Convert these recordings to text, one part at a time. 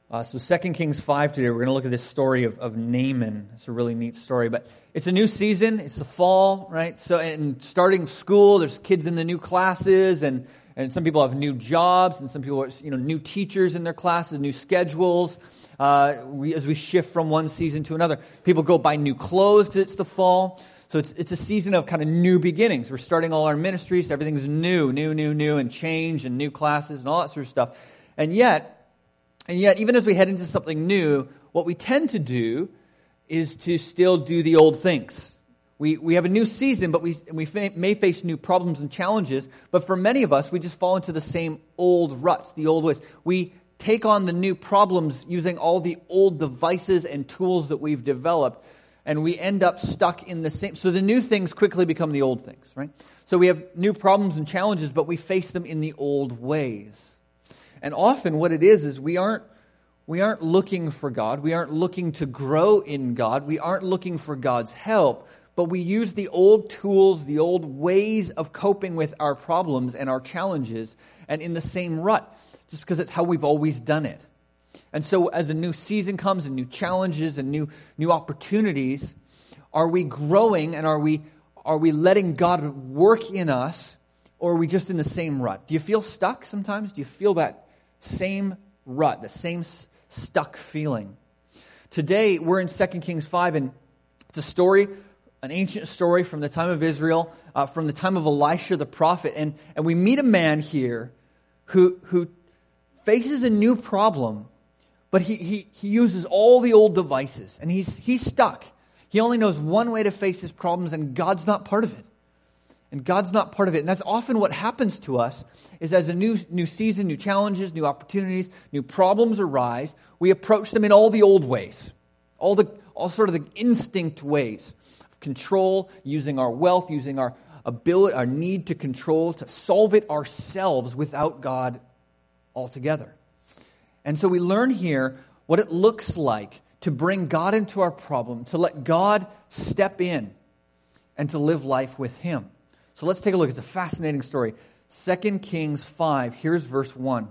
So 2 Kings 5 today, we're going to look at this story of Naaman. It's a really neat story, but it's a new season. It's the fall, right? So, and starting school, there's kids in the new classes, and some people have new jobs, and some people are, new teachers in their classes, new schedules. As we shift from one season to another, people go buy new clothes because it's the fall. So it's a season of kind of new beginnings. We're starting all our ministries. Everything's new, and change, and new classes, and all that sort of stuff. And yet, even as we head into something new, what we tend to do is to still do the old things. We have a new season, but we may face new problems and challenges. But for many of us, we just fall into the same old ruts, the old ways. We take on the new problems using all the old devices and tools that we've developed, and we end up stuck in the same. So the new things quickly become the old things, right? So we have new problems and challenges, but we face them in the old ways. And often what it is we aren't looking for God. We aren't looking to grow in God. We aren't looking for God's help. But we use the old tools, the old ways of coping with our problems and our challenges, and in the same rut, just because it's how we've always done it. And so as a new season comes and new challenges and new opportunities, are we growing and are we letting God work in us, or are we just in the same rut? Do you feel stuck sometimes? Do you feel that same rut, the same stuck feeling? Today, we're in 2 Kings 5, and it's a story, an ancient story from the time of Israel, from the time of Elisha the prophet. And we meet a man here who faces a new problem, but he uses all the old devices, and he's stuck. He only knows one way to face his problems, and God's not part of it. And God's not part of it. And that's often what happens to us, is as a new season, new challenges, new opportunities, new problems arise, we approach them in all the old ways. All sort of the instinct ways of control, using our wealth, using our ability, our need to control, to solve it ourselves without God altogether. And so we learn here what it looks like to bring God into our problem, to let God step in, and to live life with Him. So let's take a look. It's a fascinating story. 2 Kings 5, here's verse 1.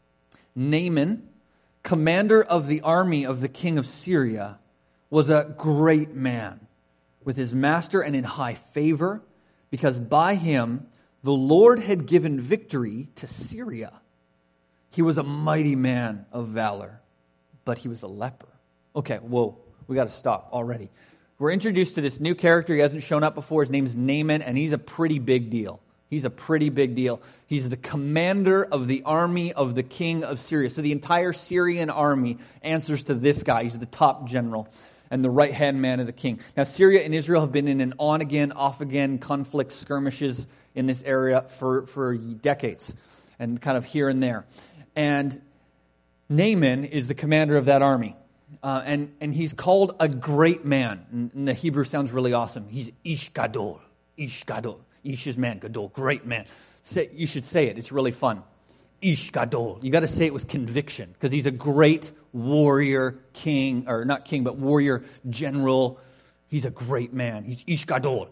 Naaman, commander of the army of the king of Syria, was a great man with his master and in high favor, because by him the Lord had given victory to Syria. He was a mighty man of valor, but he was a leper. Okay, whoa, we got to stop already. We're introduced to this new character. He hasn't shown up before. His name's Naaman, and he's a pretty big deal. He's a pretty big deal. He's the commander of the army of the king of Syria. So the entire Syrian army answers to this guy. He's the top general and the right-hand man of the king. Now, Syria and Israel have been in an on-again, off-again conflict, skirmishes in this area for decades, and kind of here and there. And Naaman is the commander of that army. And he's called a great man. And the Hebrew sounds really awesome. He's Ish Gadol. Ish Gadol. Ish is man, Gadol, great man. You should say it. It's really fun. Ish Gadol. You got to say it with conviction, because he's a great warrior king, or not king, but warrior general. He's a great man. He's Ish Gadol.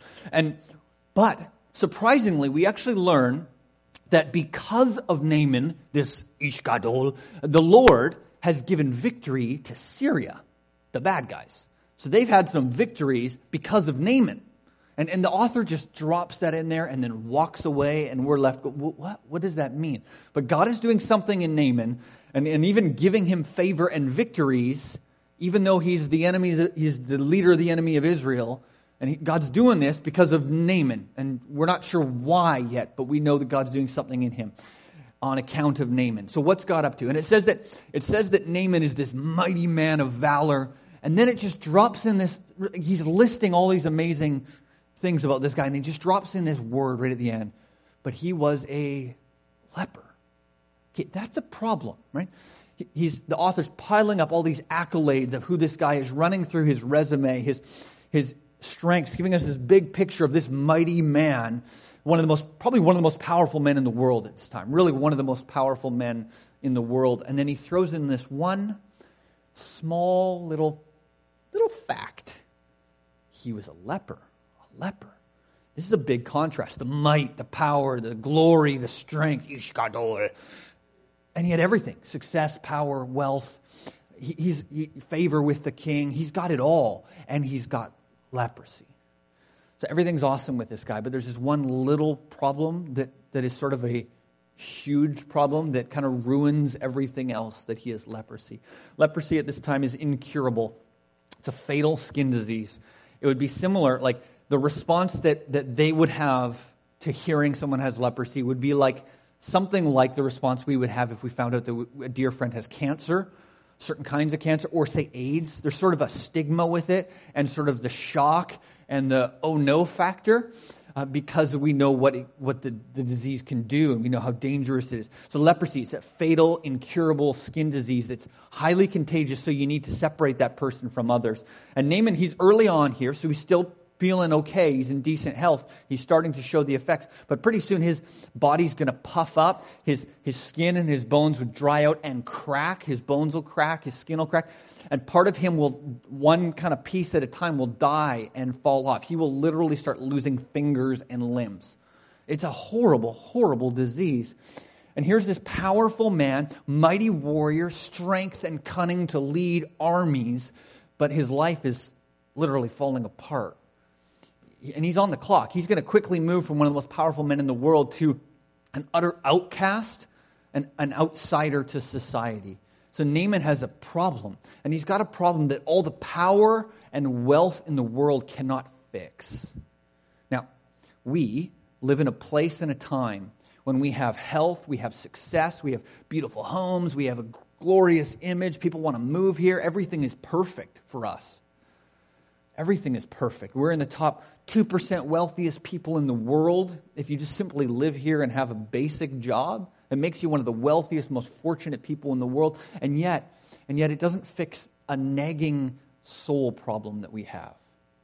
But surprisingly, we actually learn that because of Naaman, this Ish Gadol, the Lord has given victory to Syria, the bad guys. So they've had some victories because of Naaman. And the author just drops that in there and then walks away, and we're left, what does that mean? But God is doing something in Naaman, and even giving him favor and victories, even though he's the leader of the enemy of Israel. And God's doing this because of Naaman. And we're not sure why yet, but we know that God's doing something in him on account of Naaman. So what's God up to? And it says that Naaman is this mighty man of valor. And then it just drops in this, he's listing all these amazing things about this guy, and he just drops in this word right at the end. But he was a leper. Okay, that's a problem, right? The author's piling up all these accolades of who this guy is, running through his resume, his strengths, giving us this big picture of this mighty man, probably one of the most powerful men in the world at this time, really one of the most powerful men in the world. And then he throws in this one small little fact. He was a leper. This is a big contrast. The might, the power, the glory, the strength. Ish Gadol. And he had everything: success, power, wealth, favor with the king. He's got it all, and he's got leprosy. So everything's awesome with this guy, but there's this one little problem that is sort of a huge problem that kind of ruins everything else, that he has leprosy. Leprosy at this time is incurable. It's a fatal skin disease. It would be similar, like the response that they would have to hearing someone has leprosy would be like something like the response we would have if we found out that a dear friend has cancer, certain kinds of cancer, or say AIDS. There's sort of a stigma with it, and sort of the shock and the oh no factor, because we know what the disease can do, and we know how dangerous it is. So leprosy, it's a fatal, incurable skin disease that's highly contagious, so you need to separate that person from others. And Naaman, he's early on here, so he's still feeling okay. He's in decent health. He's starting to show the effects. But pretty soon his body's going to puff up. His skin and his bones would dry out and crack. His bones will crack. His skin will crack. And part of him will, one kind of piece at a time, will die and fall off. He will literally start losing fingers and limbs. It's a horrible, horrible disease. And here's this powerful man, mighty warrior, strength and cunning to lead armies, but his life is literally falling apart. And he's on the clock. He's going to quickly move from one of the most powerful men in the world to an utter outcast, an outsider to society. So Naaman has a problem. And he's got a problem that all the power and wealth in the world cannot fix. Now, we live in a place and a time when we have health, we have success, we have beautiful homes, we have a glorious image, people want to move here. Everything is perfect for us. Everything is perfect. We're in the top 2% wealthiest people in the world. If you just simply live here and have a basic job, it makes you one of the wealthiest, most fortunate people in the world. And yet it doesn't fix a nagging soul problem that we have.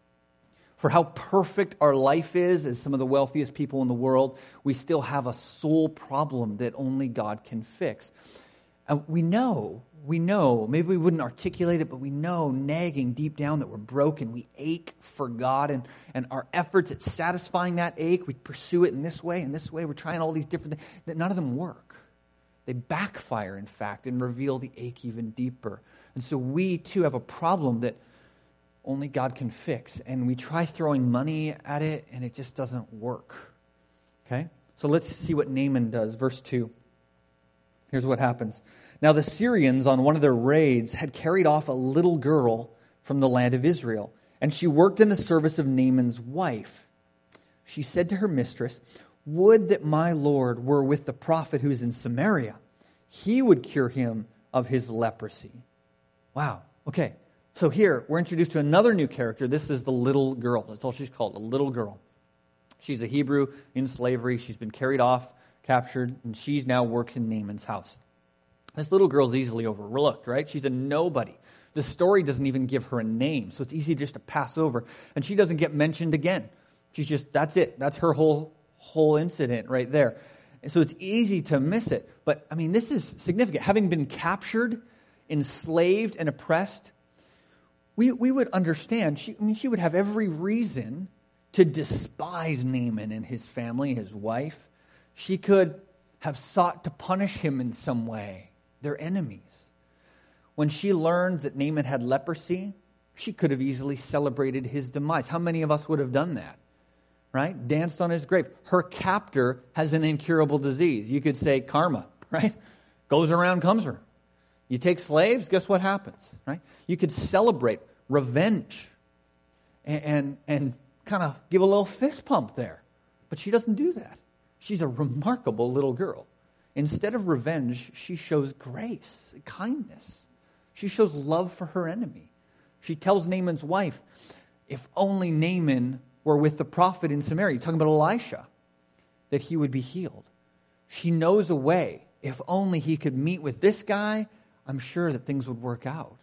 For how perfect our life is as some of the wealthiest people in the world, we still have a soul problem that only God can fix. And we know, maybe we wouldn't articulate it, but we know nagging deep down that we're broken. We ache for God, and our efforts at satisfying that ache, we pursue it in this way and this way. We're trying all these different things, that none of them work. They backfire, in fact, and reveal the ache even deeper. And so we, too, have a problem that only God can fix. And we try throwing money at it, and it just doesn't work. Okay? So let's see what Naaman does. Verse 2. Here's what happens. Now the Syrians, on one of their raids, had carried off a little girl from the land of Israel, and she worked in the service of Naaman's wife. She said to her mistress, "Would that my Lord were with the prophet who is in Samaria. He would cure him of his leprosy." Wow. Okay. So here, we're introduced to another new character. This is the little girl. That's all she's called, a little girl. She's a Hebrew in slavery. She's been carried off, captured, and she now works in Naaman's house. This little girl's easily overlooked, right? She's a nobody. The story doesn't even give her a name, so it's easy just to pass over. And she doesn't get mentioned again. She's just, that's it. That's her whole incident right there. And so it's easy to miss it. But, I mean, this is significant. Having been captured, enslaved, and oppressed, we would understand, she would have every reason to despise Naaman and his family, his wife. She could have sought to punish him in some way. They're enemies. When she learned that Naaman had leprosy, she could have easily celebrated his demise. How many of us would have done that? Right? Danced on his grave. Her captor has an incurable disease. You could say karma, right? Goes around, comes around. You take slaves, guess what happens, right? You could celebrate revenge and kind of give a little fist pump there. But she doesn't do that. She's a remarkable little girl. Instead of revenge, she shows grace, kindness. She shows love for her enemy. She tells Naaman's wife, if only Naaman were with the prophet in Samaria, talking about Elisha, that he would be healed. She knows a way. If only he could meet with this guy, I'm sure that things would work out.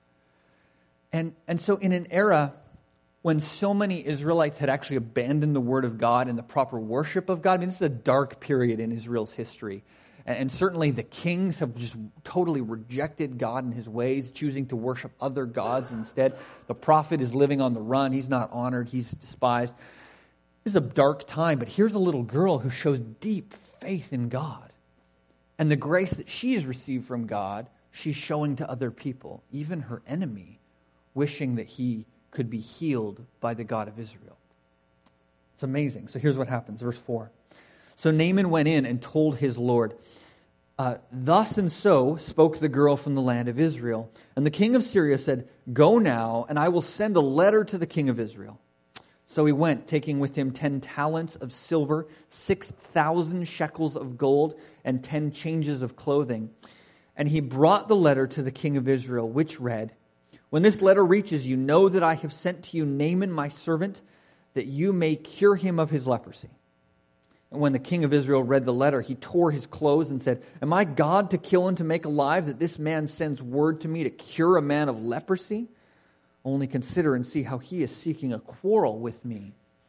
And so in an era when so many Israelites had actually abandoned the word of God and the proper worship of God, I mean, this is a dark period in Israel's history. And certainly the kings have just totally rejected God and his ways, choosing to worship other gods instead. The prophet is living on the run. He's not honored. He's despised. This is a dark time, but here's a little girl who shows deep faith in God. And the grace that she has received from God, she's showing to other people, even her enemy, wishing that he could be healed by the God of Israel. It's amazing. So here's what happens, verse 4. So Naaman went in and told his Lord, thus and so spoke the girl from the land of Israel. And the king of Syria said, go now, and I will send a letter to the king of Israel. So he went, taking with him 10 talents of silver, 6,000 shekels of gold, and 10 changes of clothing. And he brought the letter to the king of Israel, which read, when this letter reaches you, know that I have sent to you Naaman my servant, that you may cure him of his leprosy. And when the king of Israel read the letter, he tore his clothes and said, am I God to kill and to make alive, that this man sends word to me to cure a man of leprosy? Only consider and see how he is seeking a quarrel with me.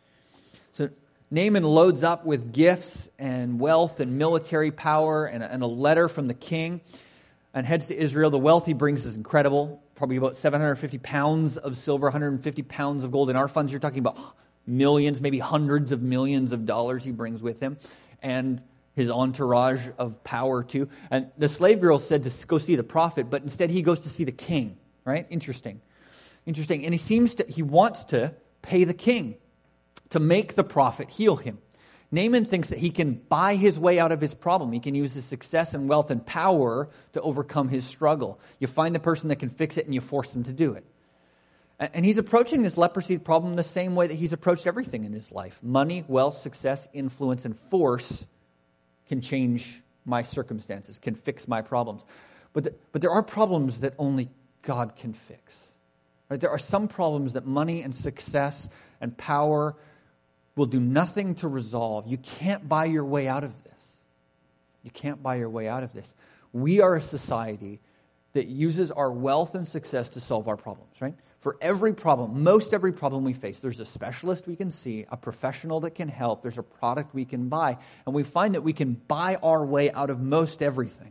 So Naaman loads up with gifts and wealth and military power and a letter from the king and heads to Israel. The wealth he brings is incredible. Probably about 750 pounds of silver, 150 pounds of gold. In our funds, you're talking about millions, maybe hundreds of millions of dollars he brings with him. And his entourage of power too. And the slave girl said to go see the prophet, but instead he goes to see the king, right? Interesting. And he wants to pay the king to make the prophet heal him. Naaman thinks that he can buy his way out of his problem. He can use his success and wealth and power to overcome his struggle. You find the person that can fix it and you force them to do it. And he's approaching this leprosy problem the same way that he's approached everything in his life. Money, wealth, success, influence, and force can change my circumstances, can fix my problems. But there are problems that only God can fix. Right? There are some problems that money and success and power will do nothing to resolve. You can't buy your way out of this. You can't buy your way out of this. We are a society that uses our wealth and success to solve our problems, right? For every problem, most every problem we face, there's a specialist we can see, a professional that can help, there's a product we can buy, and we find that we can buy our way out of most everything.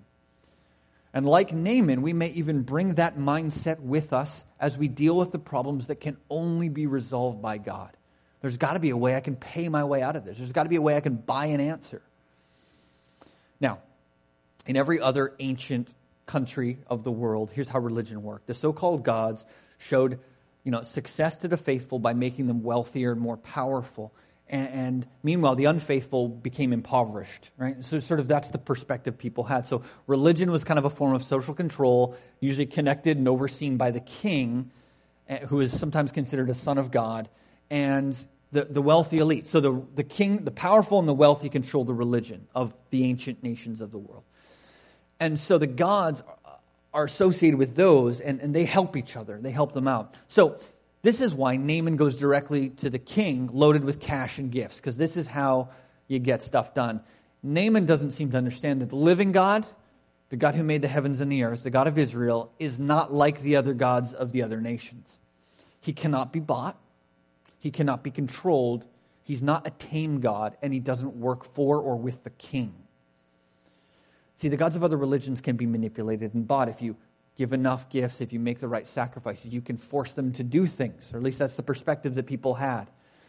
And like Naaman, we may even bring that mindset with us as we deal with the problems that can only be resolved by God. There's got to be a way I can pay my way out of this. There's got to be a way I can buy an answer. Now, in every other ancient country of the world, here's how religion worked. The so-called gods showed, success to the faithful by making them wealthier and more powerful. And meanwhile, the unfaithful became impoverished, right? So sort of that's the perspective people had. So religion was kind of a form of social control, usually connected and overseen by the king, who is sometimes considered a son of God, and the wealthy elite. So the king, the powerful and the wealthy control the religion of the ancient nations of the world. And so the gods are associated with those, and they help each other. They help them out. So this is why Naaman goes directly to the king loaded with cash and gifts, because this is how you get stuff done. Naaman doesn't seem to understand that the living God, the God who made the heavens and the earth, the God of Israel, is not like the other gods of the other nations. He cannot be bought. He cannot be controlled. He's not a tame God, and he doesn't work for or with the king. See, the gods of other religions can be manipulated and bought. If you give enough gifts, if you make the right sacrifices, you can force them to do things. Or at least that's the perspective that people had.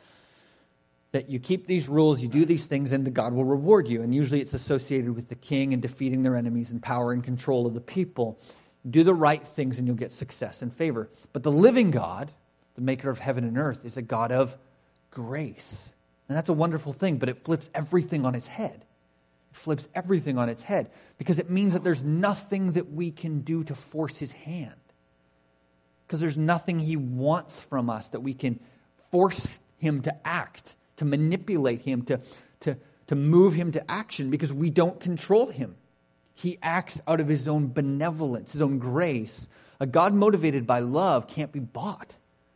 That you keep these rules, you do these things, and the God will reward you. And usually it's associated with the king and defeating their enemies and power and control of the people. Do the right things and you'll get success and favor. But the living God, the maker of heaven and earth, is a God of grace. And that's a wonderful thing, but it flips everything on its head. Flips everything on its head, because it means that there's nothing that we can do to force his hand, because there's nothing he wants from us that we can force him to act, to manipulate him, to move him to action, because we don't control him. He acts out of his own benevolence, his own grace. A God motivated by love can't be bought.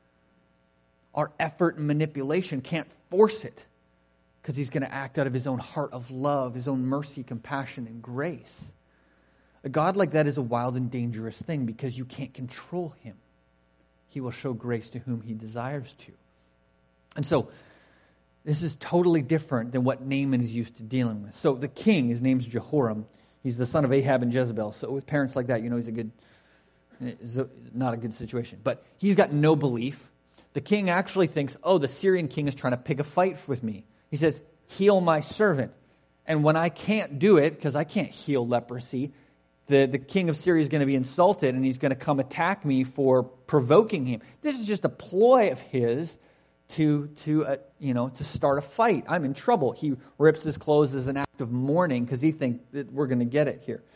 Our effort and manipulation can't force it, because he's going to act out of his own heart of love, his own mercy, compassion, and grace. A God like that is a wild and dangerous thing, because you can't control him. He will show grace to whom he desires to. And so, this is totally different than what Naaman is used to dealing with. So the king, his name's Jehoram. He's the son of Ahab and Jezebel. So with parents like that, he's not a good situation. But he's got no belief. The king actually thinks, the Syrian king is trying to pick a fight with me. He says, heal my servant. And when I can't do it, because I can't heal leprosy, the king of Syria is going to be insulted, and he's going to come attack me for provoking him. This is just a ploy of his to start a fight. I'm in trouble. He rips his clothes as an act of mourning because he thinks that we're going to get it here.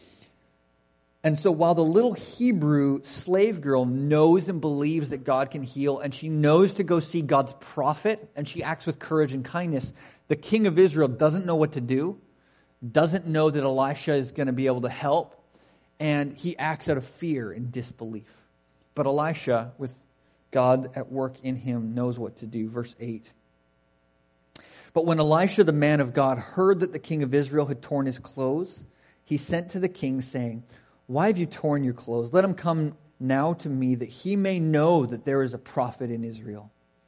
And so while the little Hebrew slave girl knows and believes that God can heal, and she knows to go see God's prophet, and she acts with courage and kindness, the king of Israel doesn't know what to do, doesn't know that Elisha is going to be able to help, and he acts out of fear and disbelief. But Elisha, with God at work in him, knows what to do. Verse 8. But when Elisha, the man of God, heard that the king of Israel had torn his clothes, he sent to the king, saying, "Why have you torn your clothes? Let him come now to me, that he may know that there is a prophet in Israel."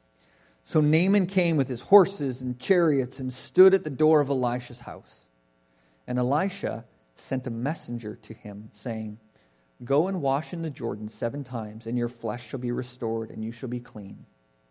So Naaman came with his horses and chariots and stood at the door of Elisha's house. And Elisha sent a messenger to him, saying, "Go and wash in the Jordan 7 times, and your flesh shall be restored, and you shall be clean."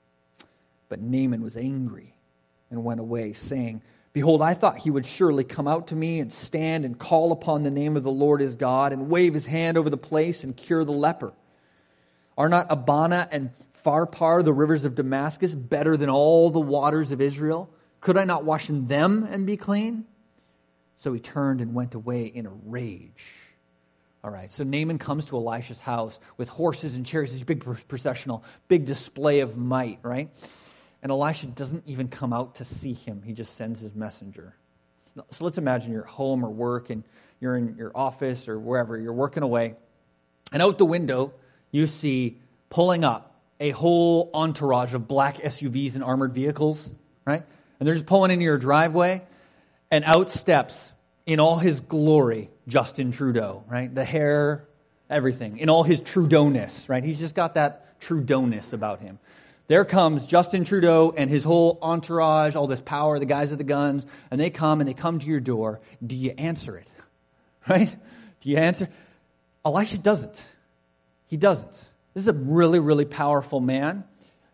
But Naaman was angry and went away, saying, "Behold, I thought he would surely come out to me and stand and call upon the name of the Lord his God and wave his hand over the place and cure the leper. Are not Abana and Pharpar, the rivers of Damascus, better than all the waters of Israel? Could I not wash in them and be clean?" So he turned and went away in a rage. All right, so Naaman comes to Elisha's house with horses and chariots, this big processional, big display of might, right? And Elisha doesn't even come out to see him. He just sends his messenger. So let's imagine you're at home or work, and you're in your office or wherever. You're working away. And out the window, you see pulling up a whole entourage of black SUVs and armored vehicles, right? And they're just pulling into your driveway. And out steps, in all his glory, Justin Trudeau, right? The hair, everything. In all his Trudeau-ness, right? He's just got that Trudeau-ness about him. There comes Justin Trudeau and his whole entourage, all this power, the guys with the guns, and they come to your door. Do you answer it? Right? Do you answer? Elisha doesn't. He doesn't. This is a really, really powerful man.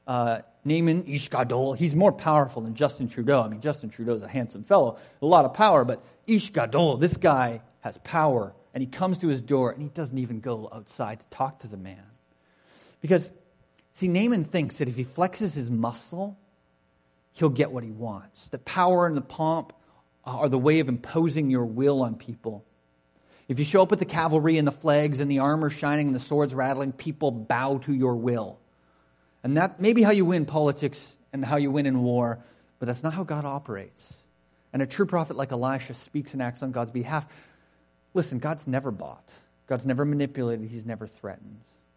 Naaman Ish Gadol, he's more powerful than Justin Trudeau. I mean, Justin Trudeau's a handsome fellow, a lot of power, but Ish Gadol, this guy has power, and he comes to his door, and he doesn't even go outside to talk to the man. Because, see, Naaman thinks that if he flexes his muscle, he'll get what he wants. The power and the pomp are the way of imposing your will on people. If you show up with the cavalry and the flags and the armor shining and the swords rattling, people bow to your will. And that may be how you win politics and how you win in war, but that's not how God operates. And a true prophet like Elisha speaks and acts on God's behalf. Listen, God's never bought. God's never manipulated. He's never threatened.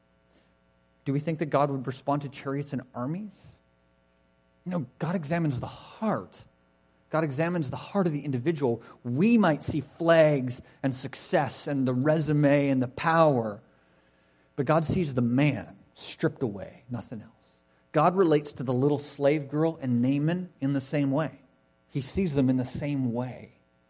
Do we think that God would respond to chariots and armies? No, God examines the heart. God examines the heart of the individual. We might see flags and success and the resume and the power, but God sees the man stripped away, nothing else. God relates to the little slave girl and Naaman in the same way. He sees them in the same way.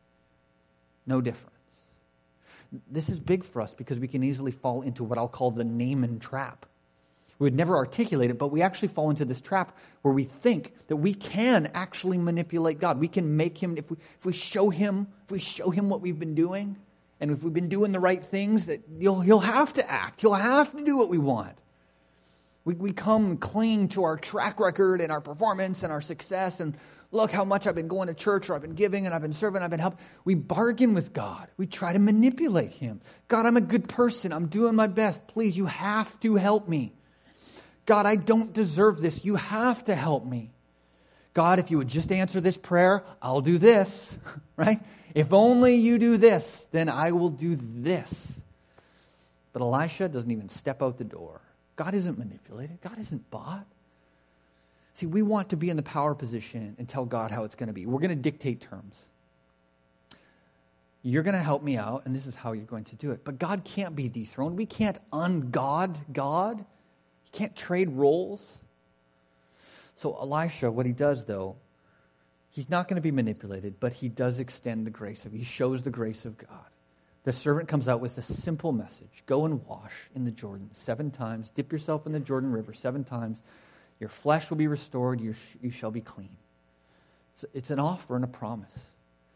No difference. This is big for us because we can easily fall into what I'll call the Naaman trap. We would never articulate it, but we actually fall into this trap where we think that we can actually manipulate God. We can make him, if we show him what we've been doing, and if we've been doing the right things, that he'll have to act. He'll have to do what we want. We come and cling to our track record and our performance and our success, and look how much I've been going to church, or I've been giving, and I've been serving, I've been helping. We bargain with God. We try to manipulate him. God, I'm a good person. I'm doing my best. Please, you have to help me. God, I don't deserve this. You have to help me. God, if you would just answer this prayer, I'll do this, right? If only you do this, then I will do this. But Elisha doesn't even step out the door. God isn't manipulated. God isn't bought. See, we want to be in the power position and tell God how it's going to be. We're going to dictate terms. You're going to help me out, and this is how you're going to do it. But God can't be dethroned. We can't ungod God. He can't trade roles. So Elisha, what he does, though, he's not going to be manipulated, but he does extend the grace of, he shows the grace of God. The servant comes out with a simple message. Go and wash in the Jordan 7 times. Dip yourself in the Jordan River 7 times. Your flesh will be restored. You shall be clean. It's an offer and a promise.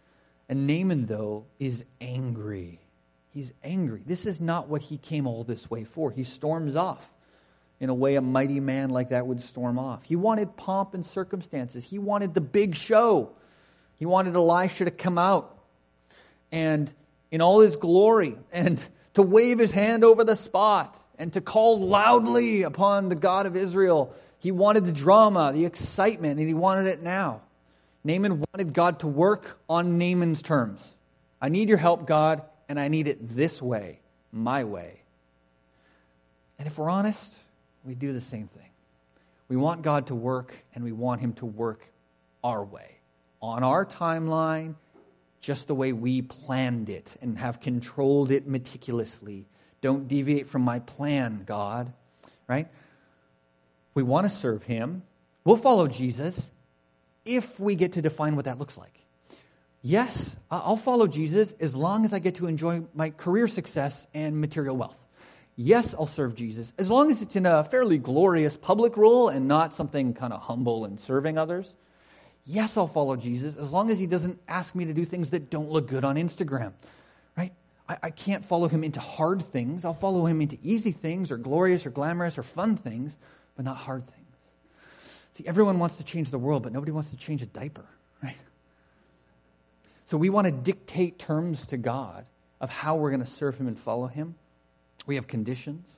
And Naaman, though, is angry. He's angry. This is not what he came all this way for. He storms off in a way a mighty man like that would storm off. He wanted pomp and circumstances. He wanted the big show. He wanted Elisha to come out and in all his glory and to wave his hand over the spot and to call loudly upon the God of Israel. He wanted the drama, the excitement, and he wanted it now. Naaman wanted God to work on Naaman's terms. I need your help, God, and I need it this way, my way. And if we're honest, we do the same thing. We want God to work, and we want him to work our way, on our timeline, just the way we planned it and have controlled it meticulously. Don't deviate from my plan, God. Right? We want to serve him. We'll follow Jesus if we get to define what that looks like. Yes, I'll follow Jesus as long as I get to enjoy my career success and material wealth. Yes, I'll serve Jesus as long as it's in a fairly glorious public role and not something kind of humble and serving others. Yes, I'll follow Jesus as long as he doesn't ask me to do things that don't look good on Instagram. Right? I can't follow him into hard things. I'll follow him into easy things or glorious or glamorous or fun things, but not hard things. See, everyone wants to change the world, but nobody wants to change a diaper, right? So we want to dictate terms to God of how we're going to serve him and follow him. We have conditions.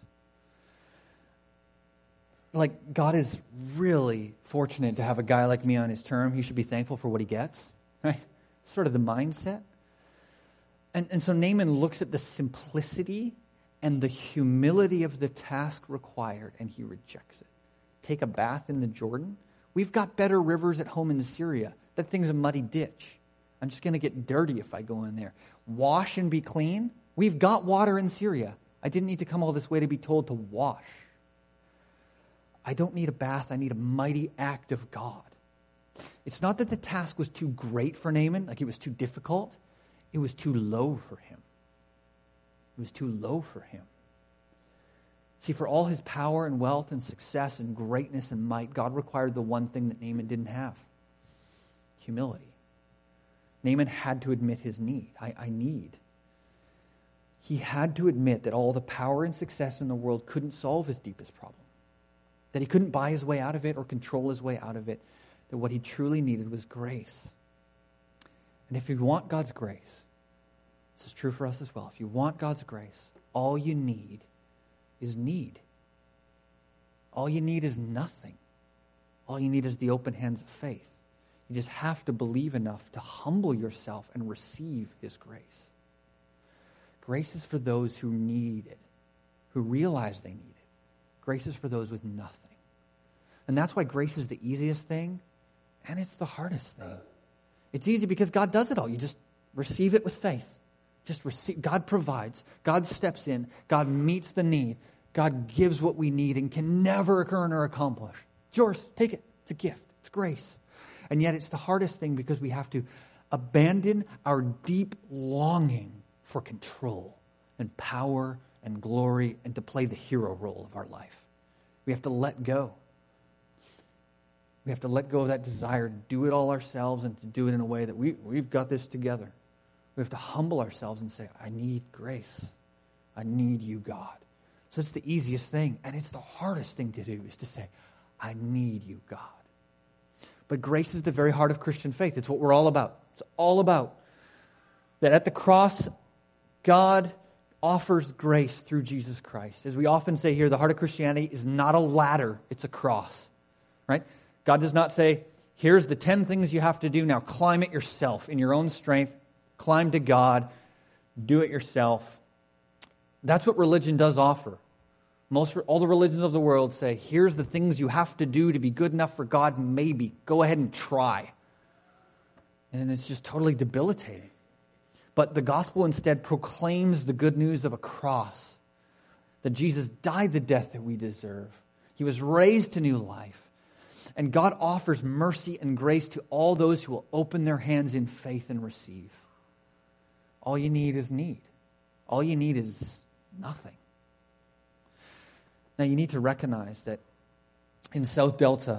Like, God is really fortunate to have a guy like me on his term. He should be thankful for what he gets, right? Sort of the mindset. And so Naaman looks at the simplicity and the humility of the task required, and he rejects it. Take a bath in the Jordan? We've got better rivers at home in Syria. That thing's a muddy ditch. I'm just going to get dirty if I go in there. Wash and be clean? We've got water in Syria. I didn't need to come all this way to be told to wash. I don't need a bath. I need a mighty act of God. It's not that the task was too great for Naaman, like it was too difficult. It was too low for him. It was too low for him. See, for all his power and wealth and success and greatness and might, God required the one thing that Naaman didn't have: humility. Naaman had to admit his need. I need. He had to admit that all the power and success in the world couldn't solve his deepest problem, that he couldn't buy his way out of it or control his way out of it, that what he truly needed was grace. And if you want God's grace, this is true for us as well. If you want God's grace, all you need is need. All you need is nothing. All you need is the open hands of faith. You just have to believe enough to humble yourself and receive his grace. Grace is for those who need it, who realize they need it. Grace is for those with nothing. And that's why grace is the easiest thing, and it's the hardest thing. It's easy because God does it all. You just receive it with faith. Just receive. God provides. God steps in. God meets the need. God gives what we need and can never earn or accomplish. It's yours. Take it. It's a gift. It's grace. And yet it's the hardest thing because we have to abandon our deep longing for control and power and glory and to play the hero role of our life. We have to let go. We have to let go of that desire to do it all ourselves and to do it in a way that we've got this together. We have to humble ourselves and say, I need grace. I need you, God. So it's the easiest thing, and it's the hardest thing to do, is to say, I need you, God. But grace is the very heart of Christian faith. It's what we're all about. It's all about that at the cross, God offers grace through Jesus Christ. As we often say here, the heart of Christianity is not a ladder, it's a cross. Right? God does not say, here's the 10 things you have to do, now climb it yourself in your own strength, climb to God, do it yourself. That's what religion does offer. All the religions of the world say, here's the things you have to do to be good enough for God, maybe. Go ahead and try. And it's just totally debilitating. But the gospel instead proclaims the good news of a cross, that Jesus died the death that we deserve. He was raised to new life. And God offers mercy and grace to all those who will open their hands in faith and receive. All you need is need. All you need is nothing. Now you need to recognize that in South Delta,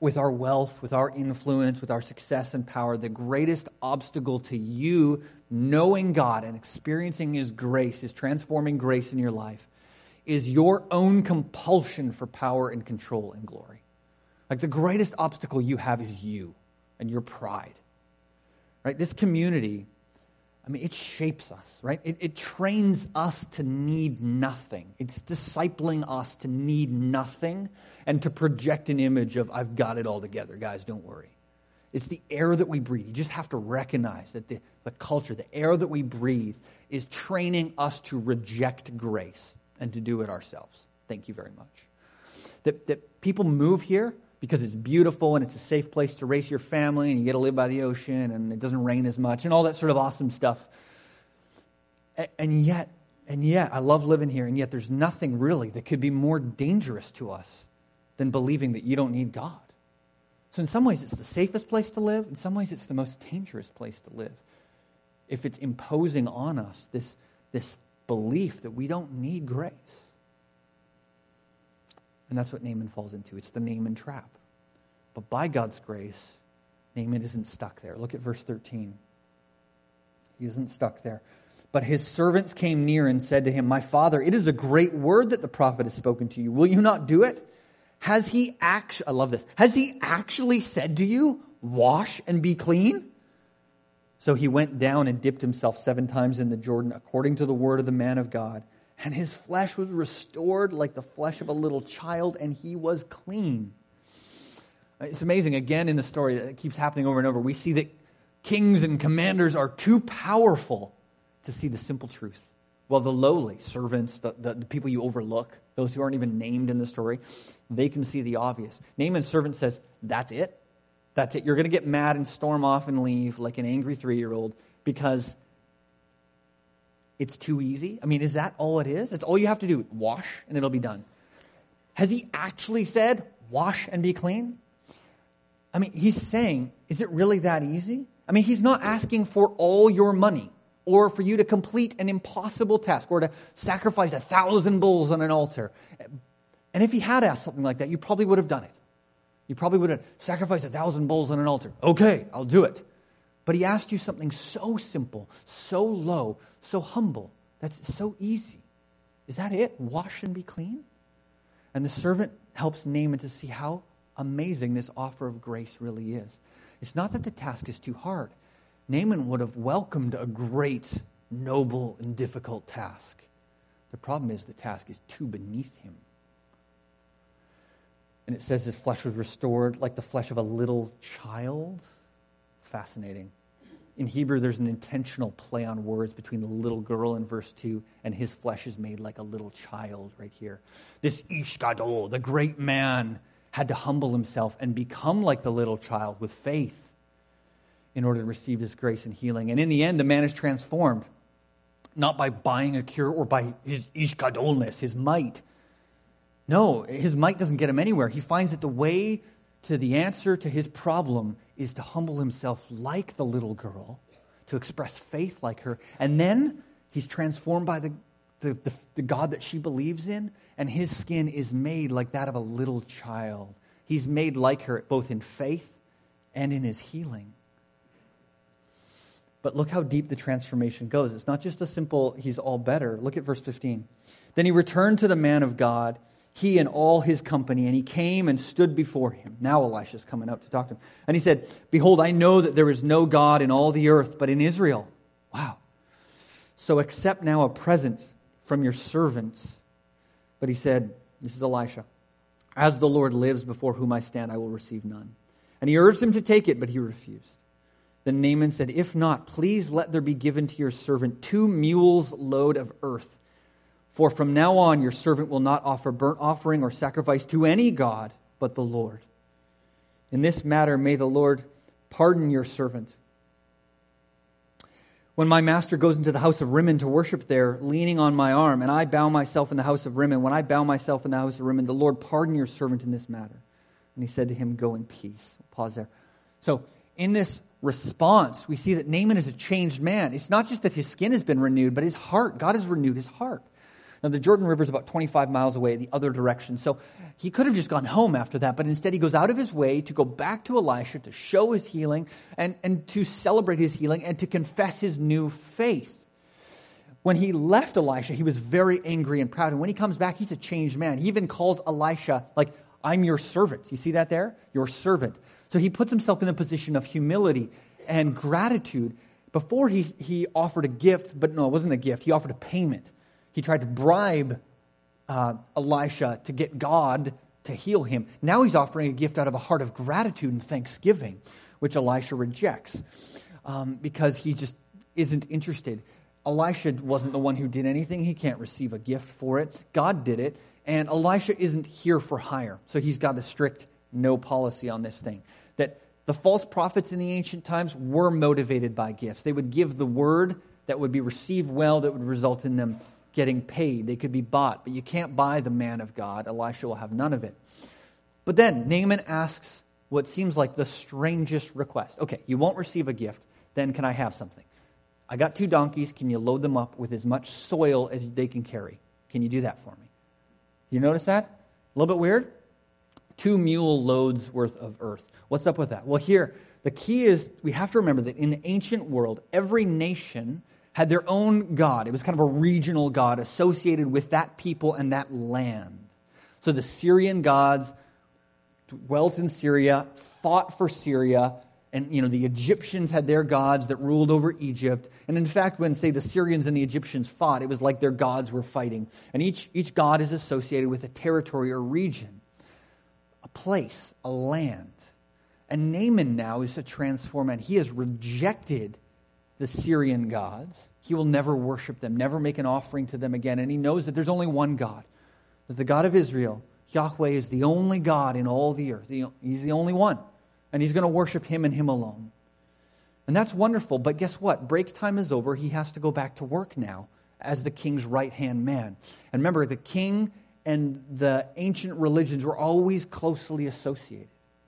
with our wealth, with our influence, with our success and power, the greatest obstacle to you knowing God and experiencing His grace, His transforming grace in your life, is your own compulsion for power and control and glory. Like the greatest obstacle you have is you and your pride. Right? This community, it shapes us, right? It trains us to need nothing. It's discipling us to need nothing and to project an image of, I've got it all together, guys, don't worry. It's the air that we breathe. You just have to recognize that the culture, the air that we breathe is training us to reject grace and to do it ourselves. Thank you very much. That people move here because it's beautiful and it's a safe place to raise your family and you get to live by the ocean and it doesn't rain as much and all that sort of awesome stuff. And yet, I love living here, and yet there's nothing really that could be more dangerous to us than believing that you don't need God. So in some ways it's the safest place to live. In some ways it's the most dangerous place to live. If it's imposing on us this belief that we don't need grace. And that's what Naaman falls into. It's the Naaman trap. But by God's grace, Naaman isn't stuck there. Look at verse 13. He isn't stuck there. But his servants came near and said to him, "My father, it is a great word that the prophet has spoken to you. Will you not do it? Has he actually, I love this, has he actually said to you, wash and be clean?" So he went down and dipped himself 7 times in the Jordan according to the word of the man of God. And his flesh was restored like the flesh of a little child, and he was clean. It's amazing, again in the story, it keeps happening over and over. We see that kings and commanders are too powerful to see the simple truth. Well, the lowly servants, the people you overlook, those who aren't even named in the story, they can see the obvious. Naaman's servant says, that's it. That's it. You're going to get mad and storm off and leave like an angry 3-year-old because it's too easy. Is that all it is? That's all you have to do. Wash and it'll be done. Has he actually said, wash and be clean? He's saying, is it really that easy? He's not asking for all your money or for you to complete an impossible task or to sacrifice 1,000 bulls on an altar. And if he had asked something like that, you probably would have done it. You probably would have sacrificed 1,000 bulls on an altar. Okay, I'll do it. But he asked you something so simple, so low, so humble. That's so easy. Is that it? Wash and be clean? And the servant helps Naaman to see how amazing this offer of grace really is. It's not that the task is too hard. Naaman would have welcomed a great, noble, and difficult task. The problem is the task is too beneath him. And it says his flesh was restored like the flesh of a little child. Fascinating. In Hebrew, there's an intentional play on words between the little girl in verse 2 and his flesh is made like a little child right here. This Ish Gadol, the great man, had to humble himself and become like the little child with faith in order to receive this grace and healing. And in the end, the man is transformed, not by buying a cure or by his Ish Gadolness, his might. No, his might doesn't get him anywhere. He finds that the way to the answer to his problem is to humble himself like the little girl, to express faith like her. And then he's transformed by the God that she believes in, and his skin is made like that of a little child. He's made like her both in faith and in his healing. But look how deep the transformation goes. It's not just a simple, he's all better. Look at verse 15. Then he returned to the man of God, he and all his company, and he came and stood before him. Now Elisha's coming out to talk to him. And he said, "Behold, I know that there is no God in all the earth but in Israel." Wow. "So accept now a present from your servant." But he said, this is Elisha, "As the Lord lives before whom I stand, I will receive none." And he urged him to take it, but he refused. Then Naaman said, "If not, please let there be given to your servant 2 mules load of earth. For from now on your servant will not offer burnt offering or sacrifice to any god but the Lord. In this matter may the Lord pardon your servant. When my master goes into the house of Rimmon to worship there, leaning on my arm, and I bow myself in the house of Rimmon, when I bow myself in the house of Rimmon, the Lord pardon your servant in this matter." And he said to him, "Go in peace." Pause there. So in this response, we see that Naaman is a changed man. It's not just that his skin has been renewed, but his heart, God has renewed his heart. Now, the Jordan River is about 25 miles away the other direction, so he could have just gone home after that, but instead he goes out of his way to go back to Elisha to show his healing and to celebrate his healing and to confess his new faith. When he left Elisha, he was very angry and proud, and when he comes back, he's a changed man. He even calls Elisha, like, I'm your servant. You see that there? Your servant. So he puts himself in a position of humility and gratitude. Before he offered a gift, but no, it wasn't a gift. He offered a payment. He tried to bribe Elisha to get God to heal him. Now he's offering a gift out of a heart of gratitude and thanksgiving, which Elisha rejects because he just isn't interested. Elisha wasn't the one who did anything. He can't receive a gift for it. God did it, and Elisha isn't here for hire. So he's got a strict no policy on this thing. That the false prophets in the ancient times were motivated by gifts. They would give the word that would be received well, that would result in them getting paid. They could be bought, but you can't buy the man of God. Elisha will have none of it. But then Naaman asks what seems like the strangest request. Okay, you won't receive a gift, then can I have something? I got 2 donkeys. Can you load them up with as much soil as they can carry? Can you do that for me? You notice that? A little bit weird? 2 mule loads worth of earth. What's up with that? Well, here, the key is we have to remember that in the ancient world, every nation had their own god. It was kind of a regional god associated with that people and that land. So the Syrian gods dwelt in Syria, fought for Syria, and the Egyptians had their gods that ruled over Egypt. And in fact, when, say, the Syrians and the Egyptians fought, it was like their gods were fighting. And each god is associated with a territory or region, a place, a land. And Naaman now is a transformed man. He has rejected the Syrian gods. He will never worship them, never make an offering to them again. And he knows that there's only one God, that the God of Israel, Yahweh, is the only God in all the earth. He's the only one. And he's going to worship him and him alone. And that's wonderful. But guess what? Break time is over. He has to go back to work now as the king's right-hand man. And remember, the king and the ancient religions were always closely associated.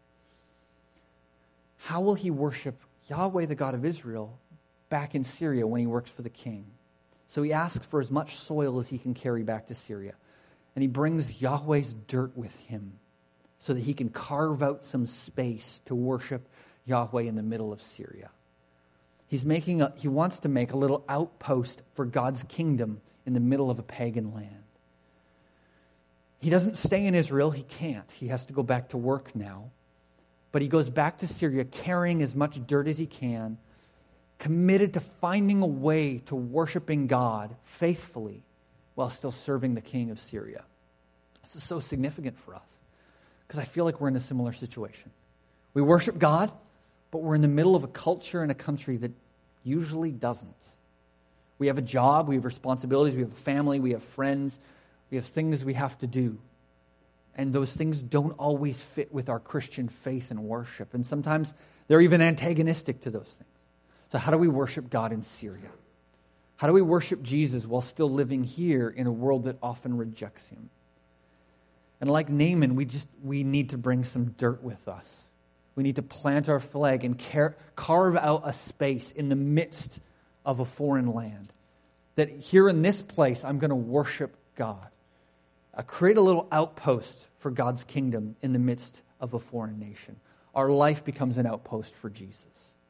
How will he worship Yahweh, the God of Israel, back in Syria when he works for the king? So he asks for as much soil as he can carry back to Syria. And he brings Yahweh's dirt with him so that he can carve out some space to worship Yahweh in the middle of Syria. He wants to make a little outpost for God's kingdom in the middle of a pagan land. He doesn't stay in Israel. He can't. He has to go back to work now. But he goes back to Syria carrying as much dirt as he can, committed to finding a way to worshiping God faithfully while still serving the king of Syria. This is so significant for us because I feel like we're in a similar situation. We worship God, but we're in the middle of a culture and a country that usually doesn't. We have a job, we have responsibilities, we have a family, we have friends, we have things we have to do. And those things don't always fit with our Christian faith and worship. And sometimes they're even antagonistic to those things. So how do we worship God in Syria? How do we worship Jesus while still living here in a world that often rejects him? And like Naaman, we need to bring some dirt with us. We need to plant our flag and carve out a space in the midst of a foreign land. That here in this place, I'm going to worship God. Create a little outpost for God's kingdom in the midst of a foreign nation. Our life becomes an outpost for Jesus.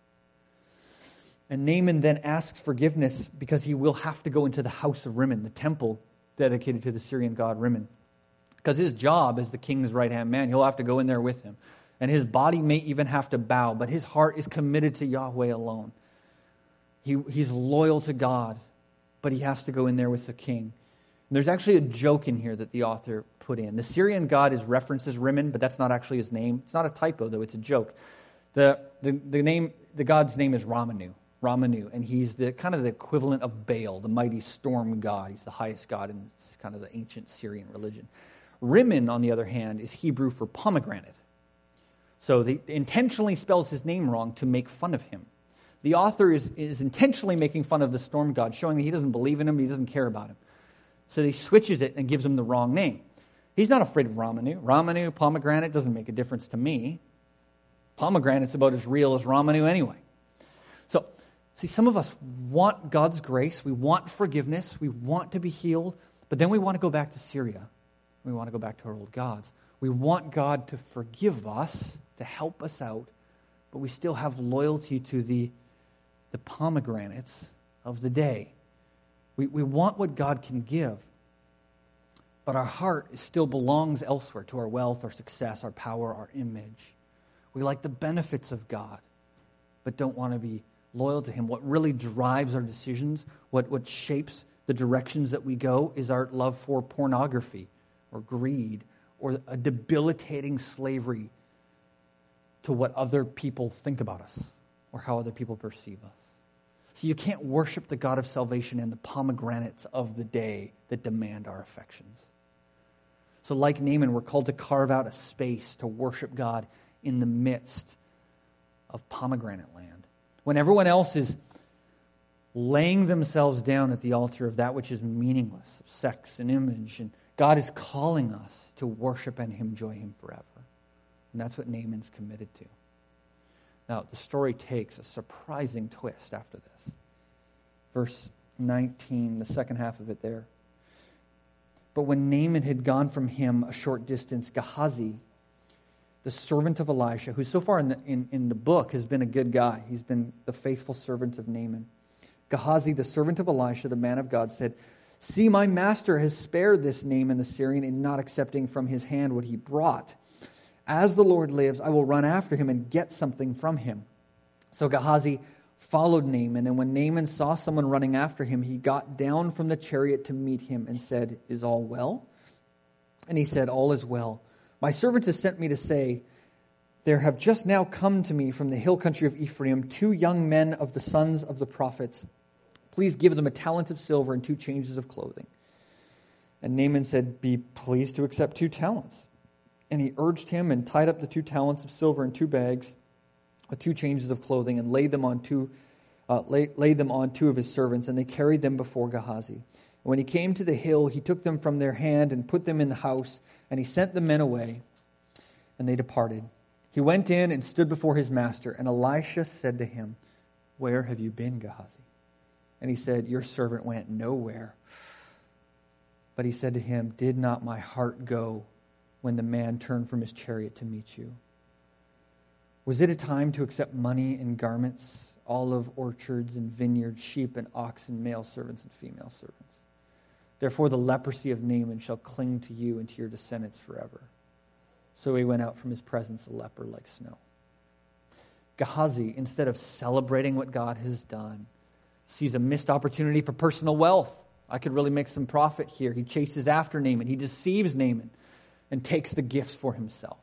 And Naaman then asks forgiveness because he will have to go into the house of Rimmon, the temple dedicated to the Syrian god Rimmon. Because his job as the king's right-hand man, he'll have to go in there with him. And his body may even have to bow, but his heart is committed to Yahweh alone. He's loyal to God, but he has to go in there with the king. And there's actually a joke in here that the author put in. The Syrian god is referenced as Rimmon, but that's not actually his name. It's not a typo, though. It's a joke. The god's name is Ramanu, and he's the kind of the equivalent of Baal, the mighty storm god. He's the highest god in kind of the ancient Syrian religion. Rimmon, on the other hand, is Hebrew for pomegranate. So they intentionally spells his name wrong to make fun of him. The author is intentionally making fun of the storm god, showing that he doesn't believe in him, he doesn't care about him. So he switches it and gives him the wrong name. He's not afraid of Ramanu. Ramanu, pomegranate, doesn't make a difference to me. Pomegranate's about as real as Ramanu anyway. So, see, some of us want God's grace, we want forgiveness, we want to be healed, But then we want to go back to Syria. We want to go back to our old gods. We want God to forgive us, to help us out, but we still have loyalty to the pomegranates of the day. We want what God can give, but our heart still belongs elsewhere, to our wealth, our success, our power, our image. We like the benefits of God, but don't want to be loyal to Him. What really drives our decisions, what shapes the directions that we go, is our love for pornography or greed or a debilitating slavery to what other people think about us or how other people perceive us. So you can't worship the God of salvation and the pomegranates of the day that demand our affections. So like Naaman, we're called to carve out a space to worship God in the midst of pomegranate land. When everyone else is laying themselves down at the altar of that which is meaningless, of sex and image, and God is calling us to worship and enjoy Him forever. And that's what Naaman's committed to. Now, the story takes a surprising twist after this. Verse 19, the second half of it there. But when Naaman had gone from him a short distance, Gehazi, the servant of Elisha, who so far in the book has been a good guy. He's been the faithful servant of Naaman. Gehazi, the servant of Elisha, the man of God, said, "See, my master has spared this Naaman the Syrian in not accepting from his hand what he brought. As the Lord lives, I will run after him and get something from him." So Gehazi followed Naaman, and when Naaman saw someone running after him, he got down from the chariot to meet him and said, "Is all well?" And he said, "All is well. My servant has sent me to say, there have just now come to me from the hill country of Ephraim 2 young men of the sons of the prophets. Please give them a talent of silver and 2 changes of clothing." And Naaman said, "Be pleased to accept 2 talents. And he urged him and tied up the 2 talents of silver in 2 bags with 2 changes of clothing and laid them on 2 of his servants, and they carried them before Gehazi. And when he came to the hill, he took them from their hand and put them in the house, and he sent the men away, and they departed. He went in and stood before his master, and Elisha said to him, "Where have you been, Gehazi?" And he said, "Your servant went nowhere." But he said to him, "Did not my heart go when the man turned from his chariot to meet you? Was it a time to accept money and garments, olive orchards and vineyards, sheep and oxen, male servants and female servants? Therefore the leprosy of Naaman shall cling to you and to your descendants forever." So he went out from his presence a leper like snow. Gehazi, instead of celebrating what God has done, sees a missed opportunity for personal wealth. I could really make some profit here. He chases after Naaman. He deceives Naaman and takes the gifts for himself.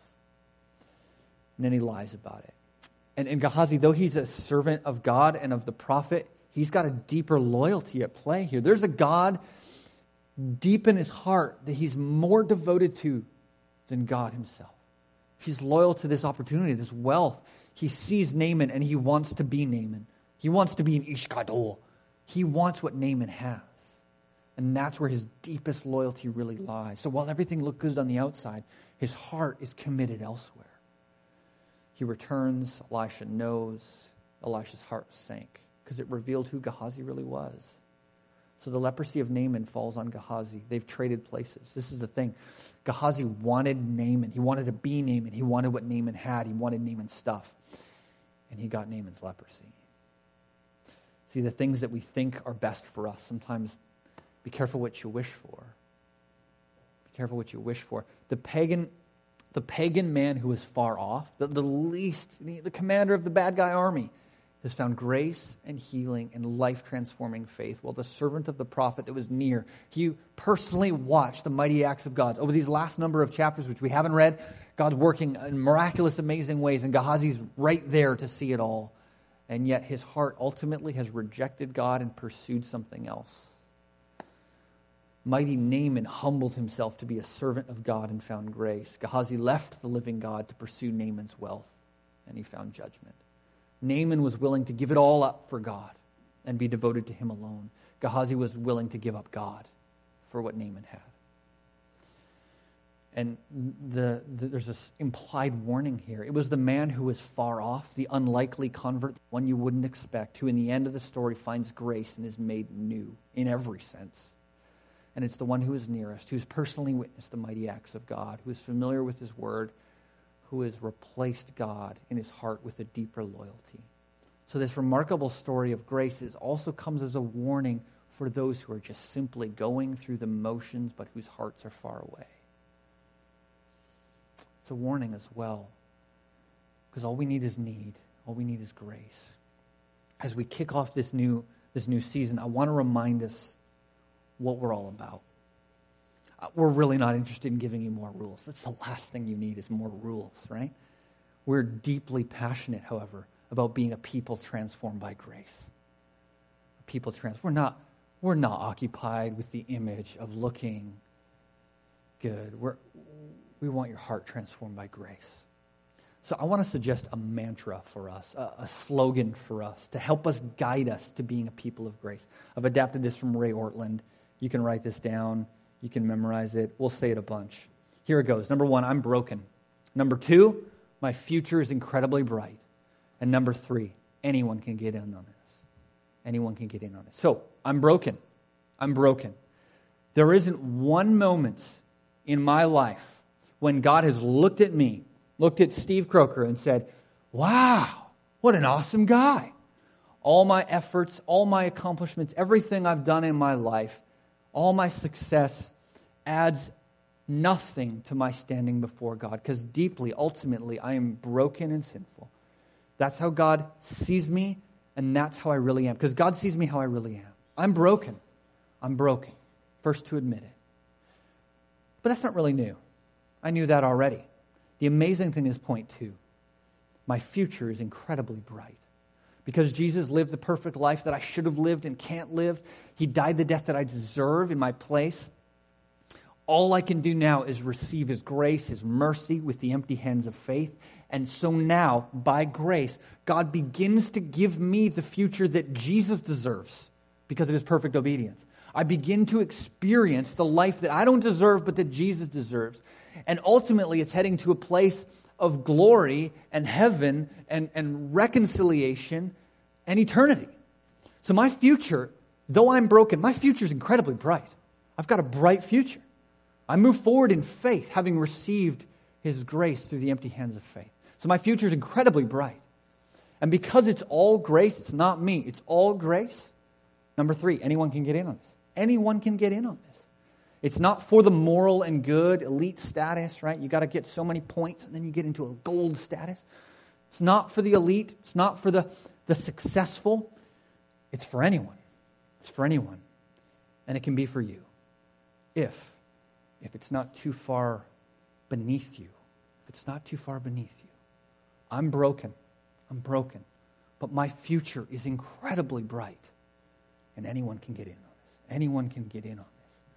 And then he lies about it. And Gehazi, though he's a servant of God and of the prophet, he's got a deeper loyalty at play here. There's a God deep in his heart that he's more devoted to than God himself. He's loyal to this opportunity, this wealth. He sees Naaman and he wants to be Naaman. He wants to be an Ish Gadol. He wants what Naaman has. And that's where his deepest loyalty really lies. So while everything looked good on the outside, his heart is committed elsewhere. He returns. Elisha knows. Elisha's heart sank because it revealed who Gehazi really was. So the leprosy of Naaman falls on Gehazi. They've traded places. This is the thing. Gehazi wanted Naaman. He wanted to be Naaman. He wanted what Naaman had. He wanted Naaman's stuff. And he got Naaman's leprosy. See, the things that we think are best for us, sometimes be careful what you wish for. Be careful what you wish for. The pagan man who is far off, the commander of the bad guy army, has found grace and healing and life-transforming faith, while the servant of the prophet that was near, he personally watched the mighty acts of God. Over these last number of chapters, which we haven't read, God's working in miraculous, amazing ways, and Gehazi's right there to see it all. And yet his heart ultimately has rejected God and pursued something else. Mighty Naaman humbled himself to be a servant of God and found grace. Gehazi left the living God to pursue Naaman's wealth, and he found judgment. Naaman was willing to give it all up for God and be devoted to him alone. Gehazi was willing to give up God for what Naaman had. And there's this implied warning here. It was the man who was far off, the unlikely convert, the one you wouldn't expect, who in the end of the story finds grace and is made new in every sense. And it's the one who is nearest, who's personally witnessed the mighty acts of God, who is familiar with his word, who has replaced God in his heart with a deeper loyalty. So this remarkable story of grace also comes as a warning for those who are just simply going through the motions but whose hearts are far away. It's a warning as well, because all we need is need. All we need is grace. As we kick off this new season, I want to remind us what we're all about. We're really not interested in giving you more rules. That's the last thing you need is more rules, right? We're deeply passionate, however, about being a people transformed by grace. People transformed. We're not occupied with the image of looking good. We want your heart transformed by grace. So I want to suggest a mantra for us, a slogan for us to help us guide us to being a people of grace. I've adapted this from Ray Ortland. You can write this down. You can memorize it. We'll say it a bunch. Here it goes. Number 1, I'm broken. Number 2, my future is incredibly bright. And number 3, anyone can get in on this. Anyone can get in on this. So, I'm broken. I'm broken. There isn't one moment in my life when God has looked at me, looked at Steve Croker and said, wow, what an awesome guy. All my efforts, all my accomplishments, everything I've done in my life, all my success adds nothing to my standing before God, because deeply, ultimately, I am broken and sinful. That's how God sees me, and that's how I really am, because God sees me how I really am. I'm broken. I'm broken. First to admit it. But that's not really new. I knew that already. The amazing thing is point 2. My future is incredibly bright. Because Jesus lived the perfect life that I should have lived and can't live. He died the death that I deserve in my place. All I can do now is receive his grace, his mercy with the empty hands of faith. And so now, by grace, God begins to give me the future that Jesus deserves because of his perfect obedience. I begin to experience the life that I don't deserve, but that Jesus deserves. And ultimately, it's heading to a place of glory and heaven and reconciliation and eternity. So my future, though I'm broken, my future is incredibly bright. I've got a bright future. I move forward in faith, having received his grace through the empty hands of faith. So my future is incredibly bright. And because it's all grace, it's not me, it's all grace. Number 3, anyone can get in on this. Anyone can get in on this. It's not for the moral and good, elite status, right? You got to get so many points and then you get into a gold status. It's not for the elite. It's not for the successful. It's for anyone. It's for anyone. And it can be for you. If it's not too far beneath you. If it's not too far beneath you. I'm broken. But my future is incredibly bright. And anyone can get in on this. Anyone can get in on this.